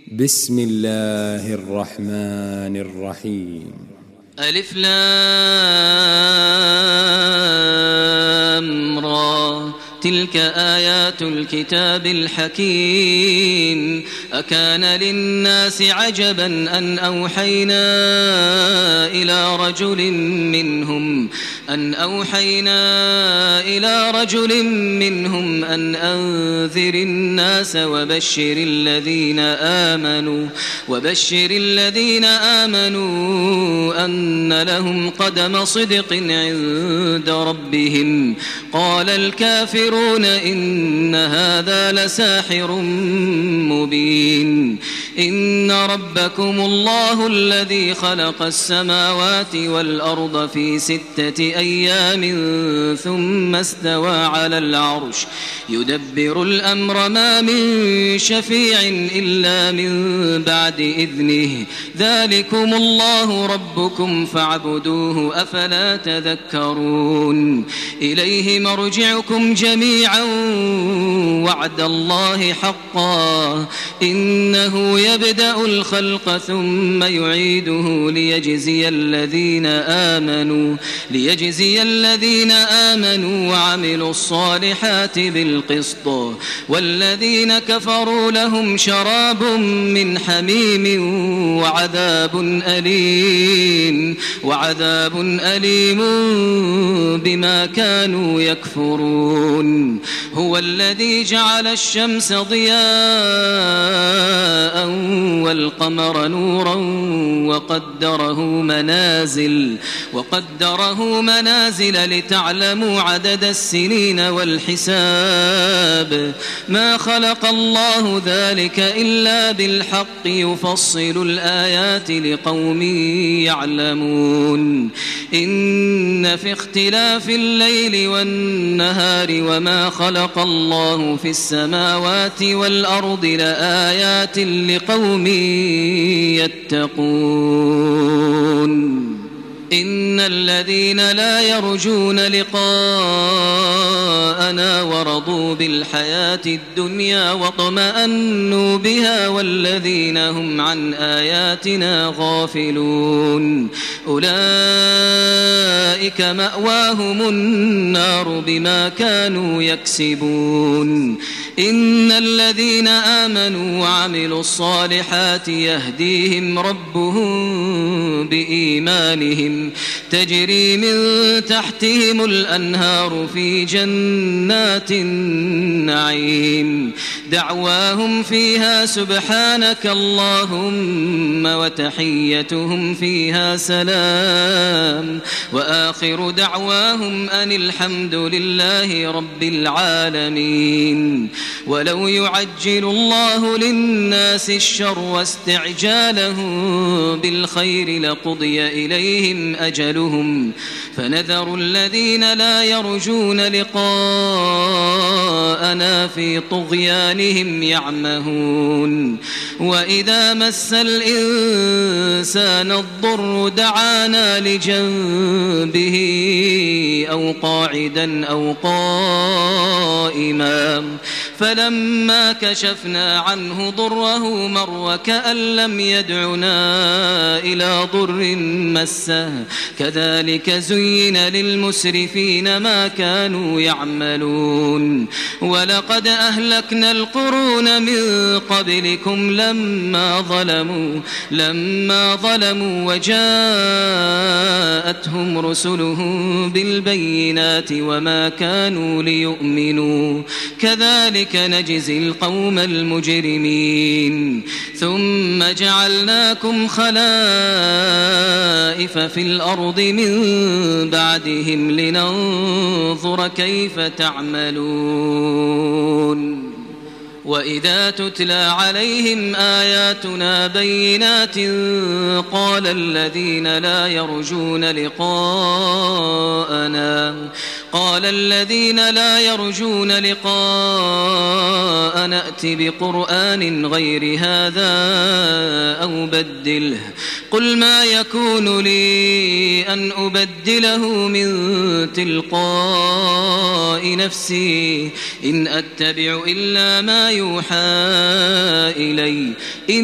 بسم الله الرحمن الرحيم. ألف لام را تلك آيات الكتاب الحكيم. أكان للناس عجبا أن أوحينا إلى رجل منهم أن أنذر الناس وبشر الذين آمنوا أن لهم قدم صدق عند ربهم. قال الكافرون إن هذا لساحر مبين. إن ربكم الله الذي خلق السماوات والأرض في 6 أيام ثم استوى على العرش يدبر الأمر ما من شفيع إلا من بعد إذنه. ذلكم الله ربكم فاعبدوه أفلا تذكرون. إليه مرجعكم جميعا وعد الله حقا إنه يبدأ الخلق ثم يعيده ليجزي الذين آمنوا وعملوا الصالحات بالقسط. والذين كفروا لهم شراب من حميم وعذاب أليم بما كانوا يكفرون. هو الذي جعل الشمس ضياء والقمر نورا وقدره منازل لتعلموا عدد السنين والحساب. ما خلق الله ذلك إلا بالحق يفصل الآيات لقوم يعلمون. إن في اختلاف الليل والنهار وما خلق الله في السماوات والأرض لآيات لقوم يتقون. إن الذين لا يرجون لقاءنا ورضوا بالحياة الدنيا واطمأنوا بها والذين هم عن آياتنا غافلون أولئك مأواهم النار بما كانوا يكسبون. إن الذين آمنوا وعملوا الصالحات يهديهم ربهم بإيمانهم تجري من تحتهم الأنهار في جنات النعيم. دعواهم فيها سبحانك اللهم وتحيتهم فيها سلام وآخر دعواهم أن الحمد لله رب العالمين. ولو يعجل الله للناس الشر واستعجالهم بالخير لقضي إليهم أجلهم فنذر الذين لا يرجون لقاءنا في طغيانهم يعمهون. وإذا مس الإنسان الضر دعانا لجنبه أو قاعدا أو قائما فلما كشفنا عنه ضره مر وكأن لم يدعنا إلى ضر مسه كذلك زين للمسرفين ما كانوا يعملون. ولقد أهلكنا القرون من قبلكم لما ظلموا وجاءتهم رسلهم بالبينات وما كانوا ليؤمنوا كذلك نجزي القوم المجرمين. ثم جعلناكم خلائف في الأرض من بعدهم لننظر كيف تعملون. وإذا تتلى عليهم آياتنا بينات قال الذين لا يرجون لقاءنا ائت بقرآن غير هذا أو بدله قل ما يكون لي أن أبدله من تلقاء نفسي إن أتبع إلا ما يوحى إلي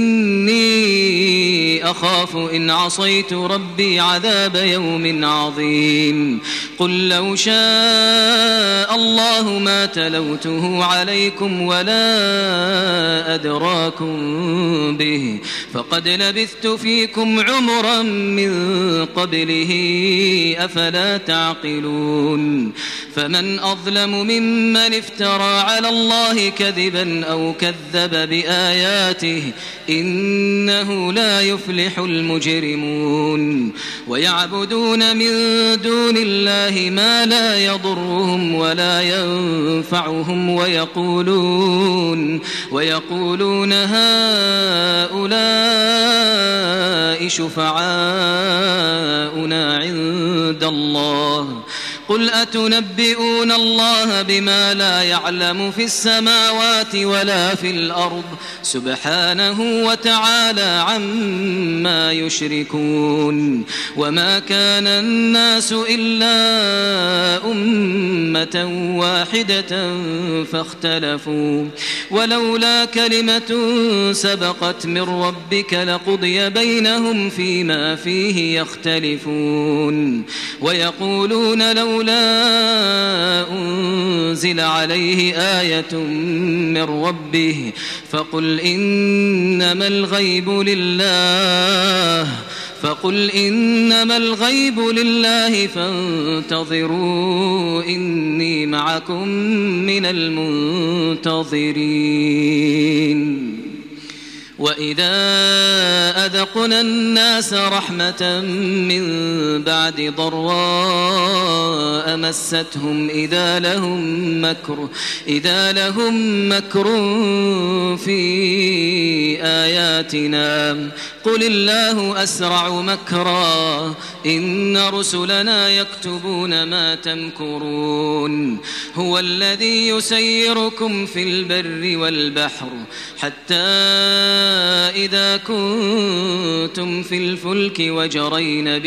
إني أخاف إن عصيت ربي عذاب يوم عظيم قل لو شاء الله ما تلوته عليكم ولا أدراكم به فقد لبثت فيكم عمرا من قبله أفلا تعقلون فمن أظلم ممن افترى على الله كذبا أو كذب بآياته إنه لا يفلح المجرمون ويعبدون من دون الله ما لا يضرهم ولا ينفعهم ويقولون هؤلاء شفعاؤنا عند الله قل أتنبئون الله بما لا يعلم في السماوات ولا في الأرض سبحانه وتعالى عما يشركون وما كان الناس إلا أمة واحدة فاختلفوا ولولا كلمة سبقت من ربك لقضي بينهم فيما فيه يختلفون ويقولون لولا أنزل عليه آية من ربه فقل إنما الغيب لله فانتظروا إني معكم من المنتظرين وإذا أذقنا الناس رحمة من بعد ضراء مستهم إذا لهم مكر في آياتنا قل الله أسرع مكرا إن رسلنا يكتبون ما تمكرون هو الذي يسيركم في البر والبحر حتى إذا كنتم في الفلك وجرين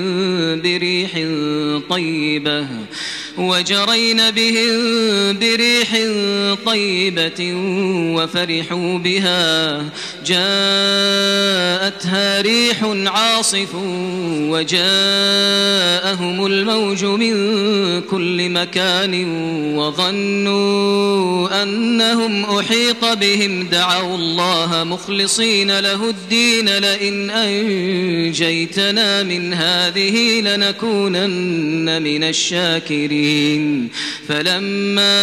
بهم بريح طيبة وفرحوا بها جاءتها ريح عاصف وجاءهم الموج من كل مكان وظنوا أنهم أحيط بهم دعوا الله مخلصين له الدين لئن أنجيتنا من هذه لنكونن من الشاكرين فلما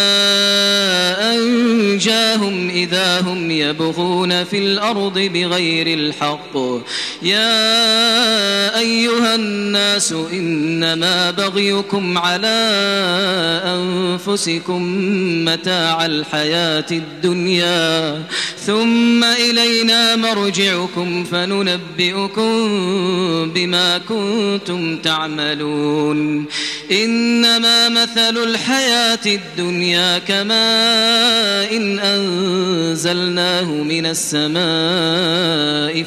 أنجاهم إذا هم يبغون في الأرض بغير الحق يا أيها الناس إنما بغيكم على أنفسكم متاع الحياة الدنيا ثم إلينا مرجعكم فننبئكم بما كنتم تعملون إنما مثل الحياة الدنيا كماء إن أنزلناه من السماء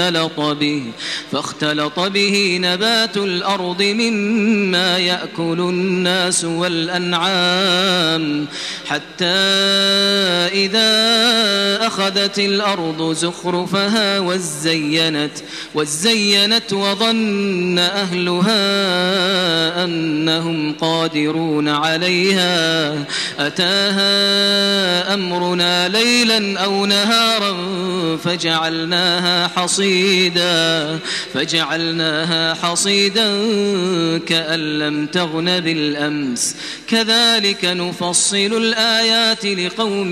فاختلط به نبات الأرض مما يأكل الناس والأنعام حتى إذا أخذت الأرض زخرفها وزينت وظن أهلها أنهم قادرون عليها أتاها أمرنا ليلا أو نهارا فجعلناها حصيدا كأن لم تغن بالأمس كذلك نفصل الآيات لقوم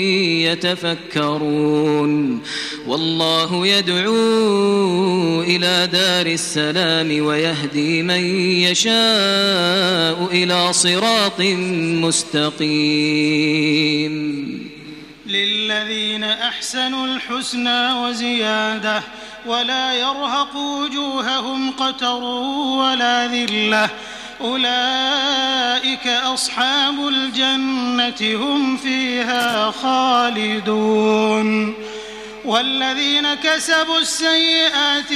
يتفكرون والله يدعو إلى دار السلام ويهدي من يشاء إلى صراط مستقيم للذين أحسنوا الحسنى وزيادة ولا يرهق وجوههم قتر ولا ذلة أولئك أصحاب الجنة هم فيها خالدون والذين كسبوا السيئات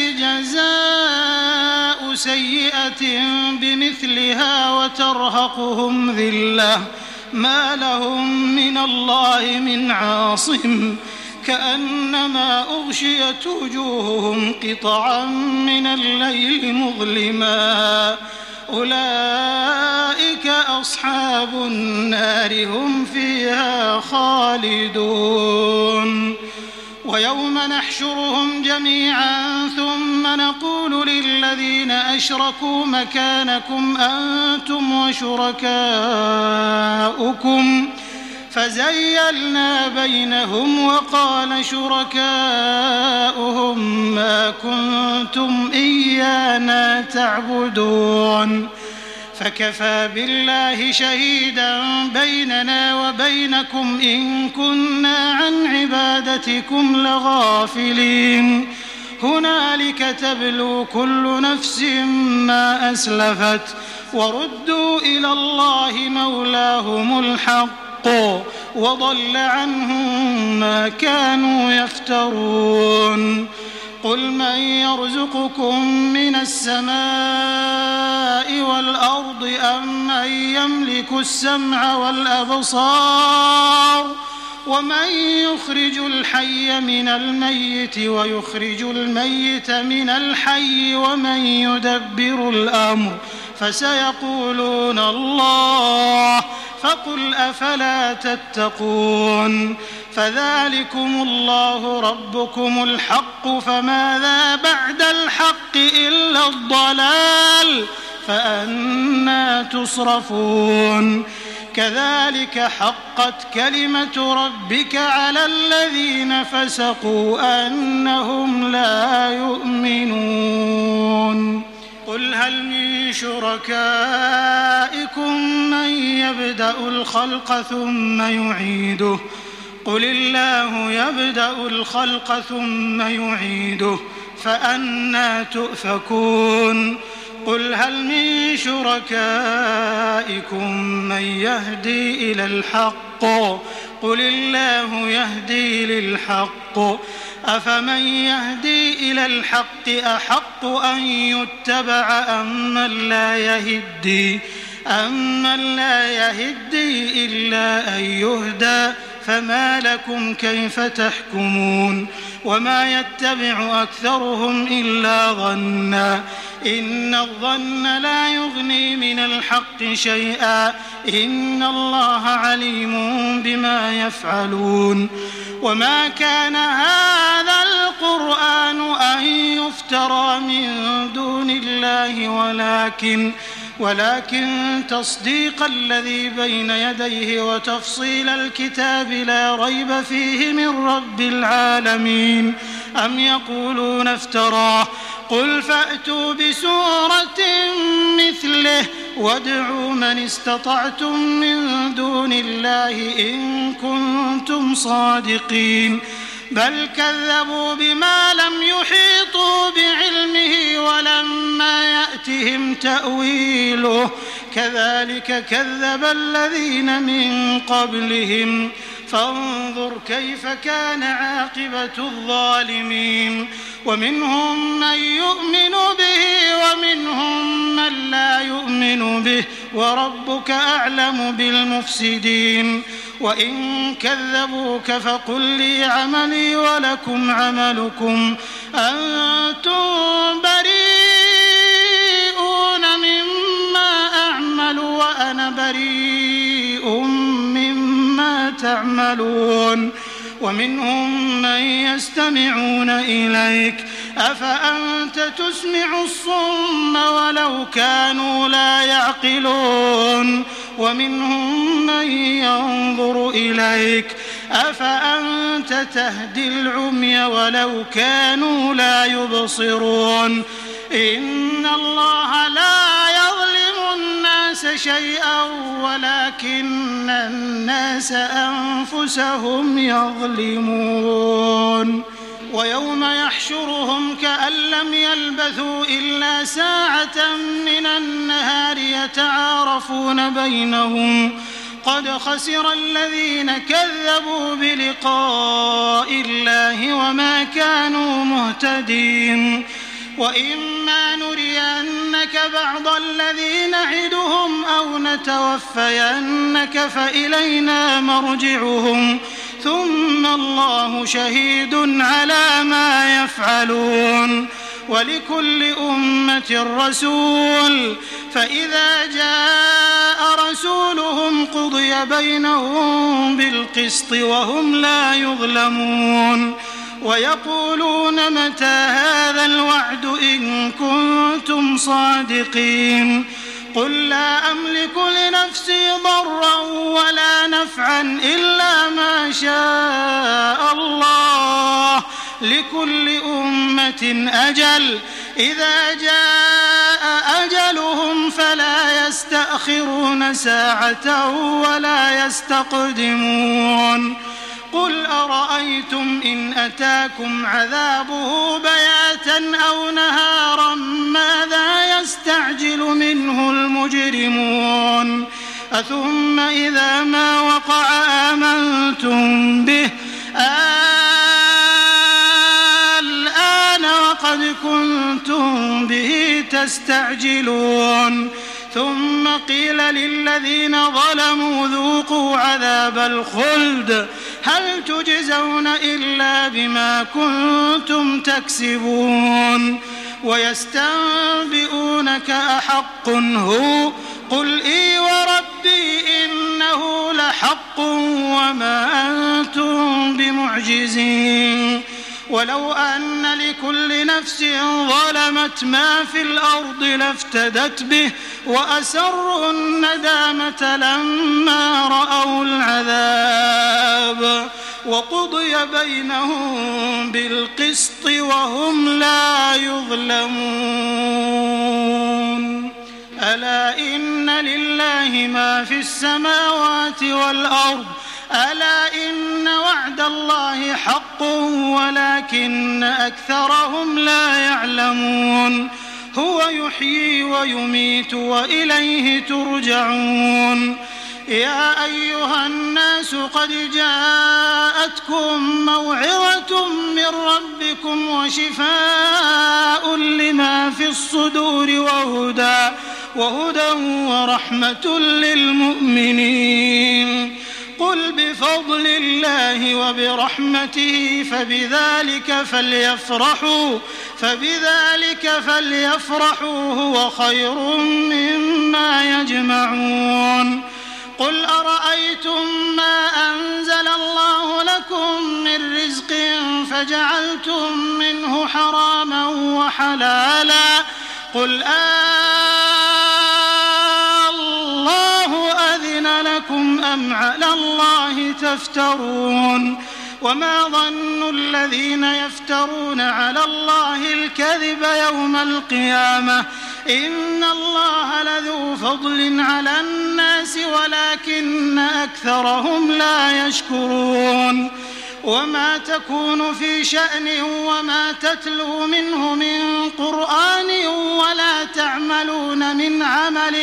جزاء سيئة بمثلها وترهقهم ذلة ما لهم من الله من عاصم كأنما أغشيت وجوههم قطعا من الليل مظلما أولئك أصحاب النار هم فيها خالدون ويوم نحشرهم جميعا ثم نقول للذين أشركوا مكانكم أنتم وشركاؤكم فزيلنا بينهم وقال شركاؤهم ما كنتم إيانا تعبدون فكفى بالله شهيدا بيننا وبينكم إن كنا عن عبادتكم لغافلين هنالك تبلو كل نفس ما أسلفت وردوا إلى الله مولاهم الحق وضل عنهم ما كانوا يفترون قل من يرزقكم من السماء والأرض أم من يملك السمع والأبصار ومن يخرج الحي من الميت ويخرج الميت من الحي ومن يدبر الأمر فسيقولون الله فقل أفلا تتقون فذلكم الله ربكم الحق فماذا بعد الحق إلا الضلال فأنى تصرفون كذلك حقت كلمة ربك على الذين فسقوا أنهم لا يؤمنون قل هل من شركائكم من يبدأ الخلق ثم يعيده قل الله يبدأ الخلق ثم يعيده فأنى تؤفكون قل هل من شركائكم من يهدي إلى الحق قل الله يهدي للحق أفمن يهدي إلى الحق أحق أن يتبع أمن لا يهدي إلا أن يهدى فما لكم كيف تحكمون وما يتبع أكثرهم إلا ظنا إن الظن لا يغني من الحق شيئا إن الله عليم بما يفعلون وما كان هذا القرآن أن يفترى من دون الله ولكن تصديق الذي بين يديه وتفصيل الكتاب لا ريب فيه من رب العالمين أم يقولون افتراه قل فأتوا بسورة مثله وادعوا من استطعتم من دون الله إن كنتم صادقين بل كذبوا بما لم يحيطوا بعلمه ولما يأتهم تأويله كذلك كذب الذين من قبلهم فانظر كيف كان عاقبة الظالمين ومنهم من يؤمن به ومنهم من لا يؤمن به وربك أعلم بالمفسدين وإن كذبوك فقل لي عملي ولكم عملكم أنتم بريئون مما أعمل وأنا بريء مما تعملون ومنهم من يستمعون إليك أفأنت تسمع الصم ولو كانوا لا يعقلون ومنهم من ينظر إليك أفأنت تهدي العمي ولو كانوا لا يبصرون إن الله لا يظلم الناس شيئا ولكن الناس أنفسهم يظلمون ويوم يحشرهم كأن لم يلبثوا إلا ساعة من النهار يتعارفون بينهم قد خسر الذين كذبوا بلقاء الله وما كانوا مهتدين وإما نرينك بعض الذي نعدهم أو نتوفينك فإلينا مرجعهم ثم الله شهيد على ما يفعلون ولكل أمة رسول فإذا جاء رسولهم قضي بينهم بالقسط وهم لا يظلمون ويقولون متى هذا الوعد إن كنتم صادقين قل لا أملك لنفسي ضرا ولا نفعا إلا ما شاء الله لكل أمة أجل إذا جاء أجلهم فلا يستأخرون ساعة ولا يستقدمون قل أرأيتم إن أتاكم عذابه بياتا أو نهارا ماذا يستعجل منه المجرمون أثم إذا ما وقع آمنتم به الآن وقد كنتم به تستعجلون ثم قيل للذين ظلموا ذوقوا عذاب الخلد هل تجزون إلا بما كنتم تكسبون ويستنبئونك أحق هو قل إي وربي إنه لحق وما أنتم بمعجزين ولو أن لكل نفس ظلمت ما في الأرض لافتدت به وأسروا الندامة لما رأوا العذاب وقضي بينهم بالقسط وهم لا يظلمون ألا إن لله ما في السماوات والأرض ألا إن وعد الله حق ولكن أكثرهم لا يعلمون هو يحيي ويميت وإليه ترجعون يا أيها الناس قد جاءتكم موعظة من ربكم وشفاء لما في الصدور وهدى ورحمة للمؤمنين قل بفضل الله وبرحمته فبذلك فليفرحوا هو خير مما يجمعون قل أرأيتم ما أنزل الله لكم من رزق فجعلتم منه حراما وحلالا قل الله أذن لكم أم على الله تفترون وما ظن الذين يفترون على الله الكذب يوم القيامة إن الله لذو فضل على الناس ولكن أكثرهم لا يشكرون وما تكون في شأن وما تتلو منه من قرآن ولا تعملون من عمل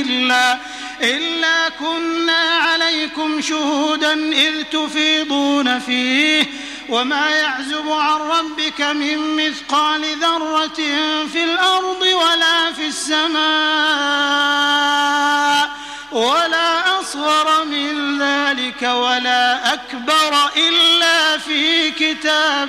إلا كنا عليكم شهودا إذ تفيضون فيه وما يعزب عن ربك من مثقال ذرة في الأرض ولا في السماء ولا أصغر من ذلك ولا أكبر إلا في كتاب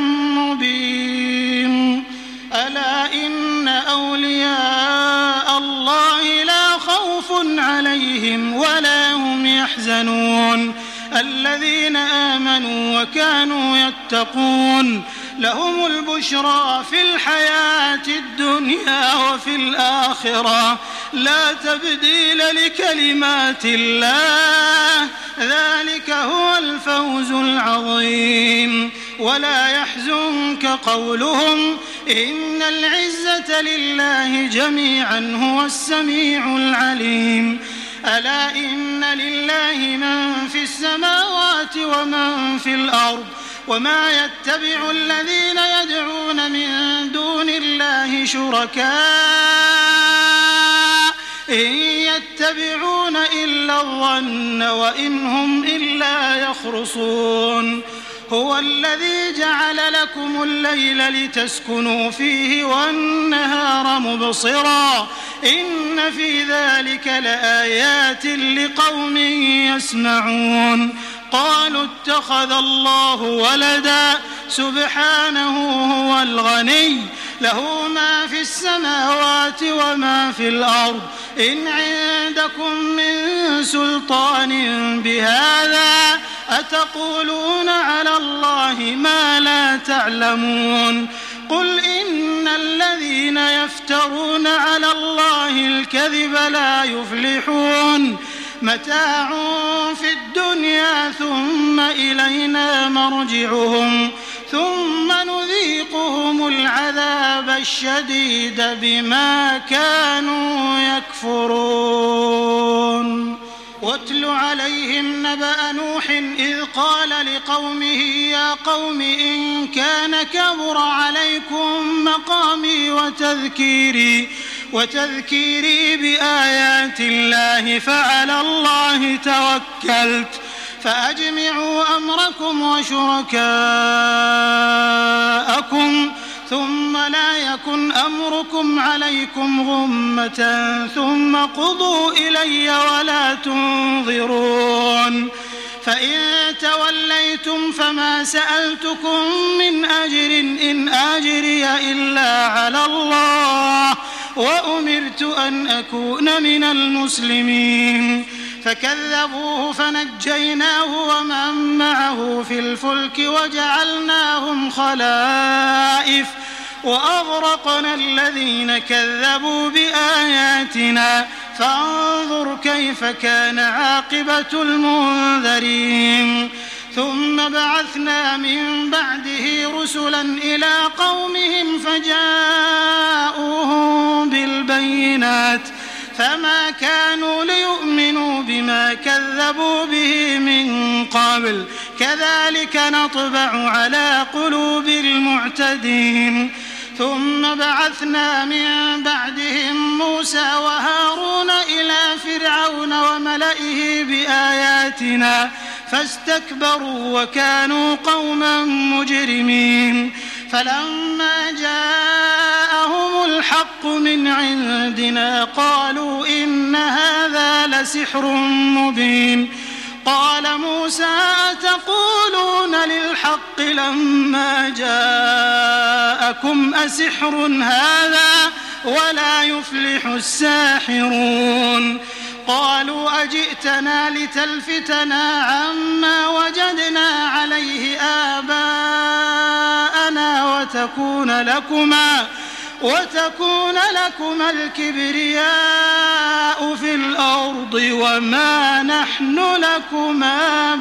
مبين ألا إن أولياء الله لا خوف عليهم ولا هم يحزنون الذين آمنوا وكانوا يتقون لهم البشرى في الحياة الدنيا وفي الآخرة لا تبديل لكلمات الله ذلك هو الفوز العظيم ولا يحزنك قولهم إن العزة لله جميعا هو السميع العليم ألا إن لله من في السماوات ومن في الأرض وما يتبع الذين يدعون من دون الله شركاء إن يتبعون إلا الظن وإن هم إلا يخرصون هو الذي جعل لكم الليل لتسكنوا فيه والنهار مبصرا إن في ذلك لآيات لقوم يسمعون قالوا اتخذ الله ولدا سبحانه هو الغني له ما في السماوات وما في الأرض إن عندكم من سلطان بهذا أتقولون على الله ما لا تعلمون قل إن الذين يفترون على الله الكذب لا يفلحون متاع في الدنيا ثم إلينا مرجعهم ثم نذيقهم العذاب الشديد بما كانوا يكفرون واتل عليهم نبأ نوح إذ قال لقومه يا قوم إن كان كبر عليكم مقامي وتذكيري بآيات الله فعلى الله توكلت فأجمعوا أمركم وشركاءكم ثم لا يكن أمركم عليكم غمة ثم قضوا إلي ولا تنظرون فإن توليتم فما سألتكم من أجر إن أجري إلا على الله وأمرت أن أكون من المسلمين فكذبوه فنجيناه ومن معه في الفلك وجعلناهم خلائف وأغرقنا الذين كذبوا بآياتنا فانظر كيف كان عاقبة المنذرين ثم بعثنا من بعده رسلا إلى قومهم فجاءوهم بالبينات فما كانوا ليؤمنوا بما كذبوا به من قبل كذلك نطبع على قلوب المعتدين ثم بعثنا من بعدهم موسى وهارون إلى فرعون وملئه بآياتنا فاستكبروا وكانوا قوما مجرمين فلما جاءهم الحق من عندنا قالوا إن هذا لسحر مبين قال موسى أتقولون للحق لما جاءكم أسحر هذا ولا يفلح الساحرون قالوا أجئتنا لتلفتنا عما وجدنا عليه آباءنا وتكون لكما الكبرياء في الأرض وما نحن لكما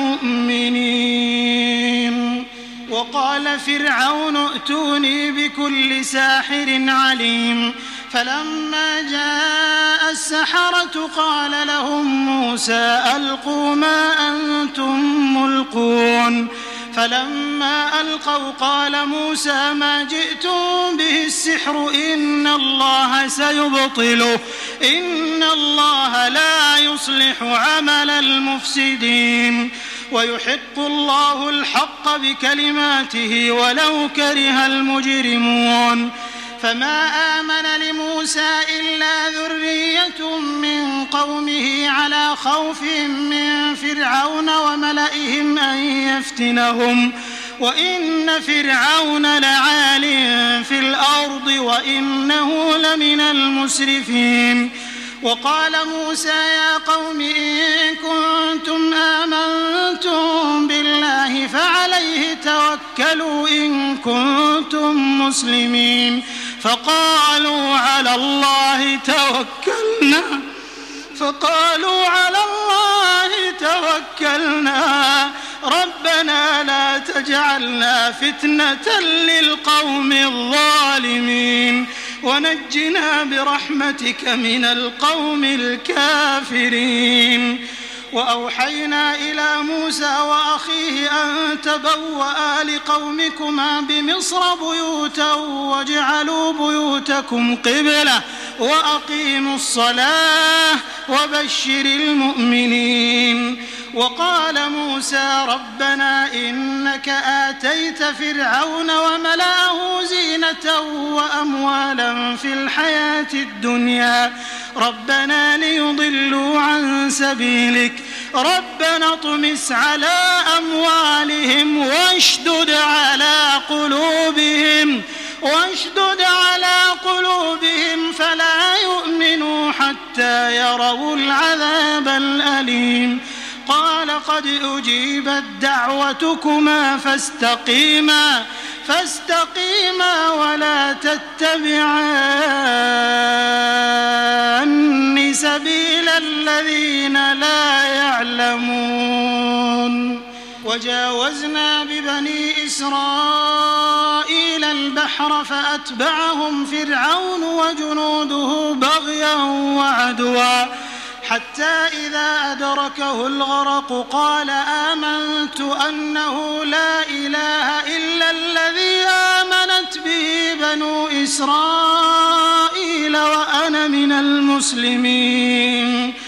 بمؤمنين وقال فرعون ائتوني بكل ساحر عليم فلما جاء السحرة قال لهم موسى ألقوا ما أنتم ملقون فلما ألقوا قال موسى ما جئتم به السحر إن الله سيبطله إن الله لا يصلح عمل المفسدين ويحق الله الحق بكلماته ولو كره المجرمون فما آمن لموسى إلا ذرية من قومه على خوف من فرعون وملئهم أن يفتنهم وإن فرعون لعال في الأرض وإنه لمن المسرفين وقال موسى يا قوم إن كنتم آمنتم بالله فعليه توكلوا إن كنتم مسلمين فقالوا على الله توكلنا ربنا لا تجعلنا فتنة للقوم الظالمين ونجنا برحمتك من القوم الكافرين وأوحينا إلى موسى وأخيه أن تبوأ لقومكما بمصر بيوتا واجعلوا بيوتكم قبلة وأقيموا الصلاة وبشر المؤمنين. وقال موسى ربنا إنك آتيت فرعون وملأه زينة وأموالا في الحياة الدنيا ربنا ليضلوا عن سبيلك ربنا اطمس على أموالهم واشدد على قلوبهم فلا يؤمنوا حتى يروا العذاب الأليم. قال قد أجيبت دعوتكما فاستقيما ولا تتبعان سبيل الذين لا يعلمون. وجاوزنا ببني إسرائيل البحر فأتبعهم فرعون وجنوده بغيا وعدوا حتى إذا أدركه الغرق قال آمنت أنه لا إله إلا الذي آمنت به بنو إسرائيل وأنا من المسلمين.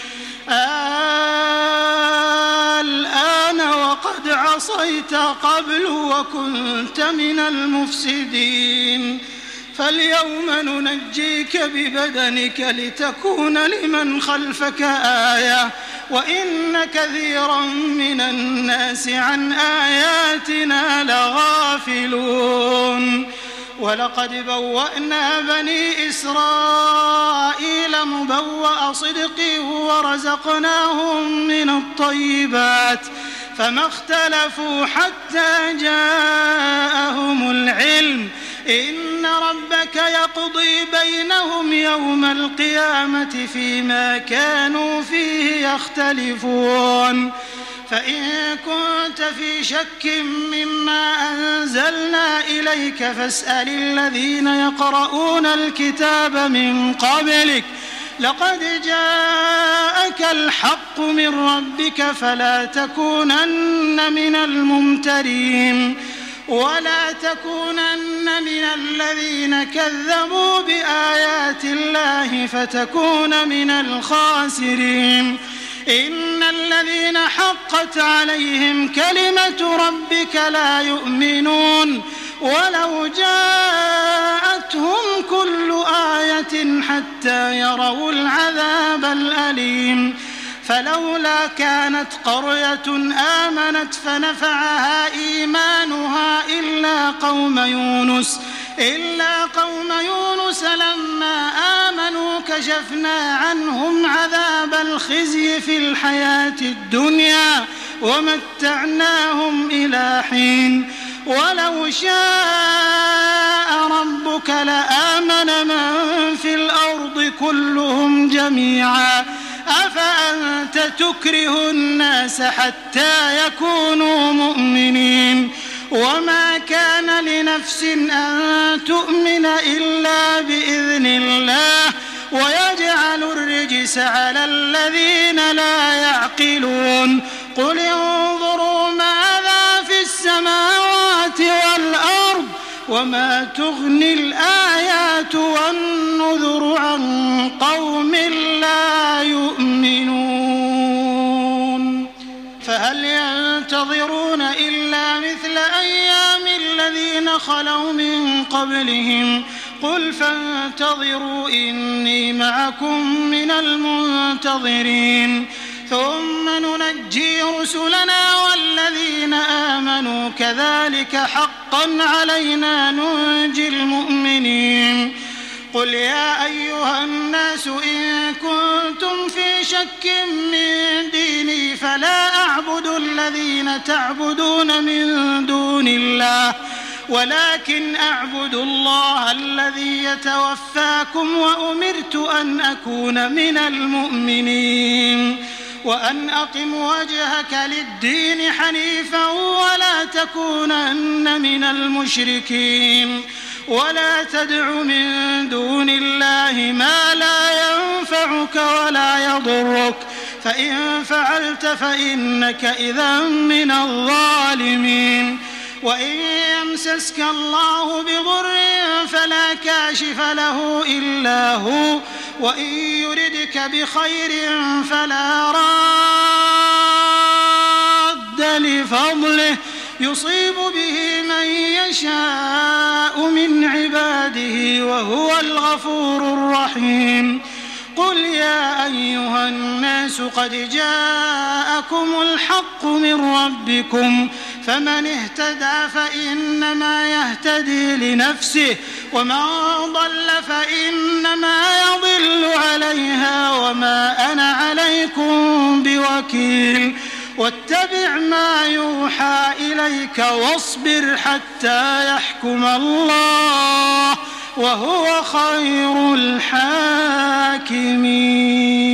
الآن وقد عصيت قبل وكنت من المفسدين فاليوم ننجيك ببدنك لتكون لمن خلفك آية وإن كثيرا من الناس عن آياتنا لغافلون. ولقد بوأنا بني إسرائيل مبوأ صدق ورزقناهم من الطيبات فما اختلفوا حتى جاءهم العلم إن ربك يقضي بينهم يوم القيامة فيما كانوا فيه يختلفون. فإن كنت في شك مما أنزلنا إليك فاسأل الذين يقرؤون الكتاب من قبلك لقد جاءك الحق من ربك فلا تكونن من الممترين ولا تكونن من الذين كذبوا بآيات الله فتكون من الخاسرين. إن الذين حقت عليهم كلمة ربك لا يؤمنون ولو جاءتهم كل آية حتى يروا العذاب الأليم. فلولا كانت قرية آمنت فنفعها إيمانها إلا قوم يونس لما آمنوا كشفنا عنهم عذاب الخزي في الحياة الدنيا ومتعناهم إلى حين. ولو شاء ربك لآمن من في الأرض كلهم جميعا أفأنت تكره الناس حتى يكونوا مؤمنين. وما كان لنفس أن تؤمن إلا بإذن الله ويجعل الرجس على الذين لا يعقلون. قل انظروا ماذا في السماوات والأرض وما تغني الآيات والنذر عن قوم لا يؤمنون. فهل ينتظرون إلا مثل أيام الذين خلوا من قبلهم قل فانتظروا إني معكم من المنتظرين ثم ننجي رسلنا والذين آمنوا كذلك حقا علينا ننجي المؤمنين. قل يا أيها الناس إن كنتم في شك من ديني فلا أعبد الذين تعبدون من دون الله ولكن أعبد الله الذي يتوفاكم وأمرت أن أكون من المؤمنين وأن أقم وجهك للدين حنيفا ولا تكونن من المشركين ولا تدع من دون الله ما لا ينفعك ولا يضرك فإن فعلت فإنك إذا من الظالمين. وإن يمسسك الله بضر فلا كاشف له إلا هو وإن يردك بخير فلا راد لفضله يصيب به من يشاء من عباده وهو الغفور الرحيم. قل يا أيها الناس قد جاءكم الحق من ربكم فمن اهتدى فإنما يهتدي لنفسه ومن ضل فإنما يضل عليها وما أنا عليكم بوكيل. واتبع ما يوحى إليك واصبر حتى يحكم الله وهو خير الحاكمين.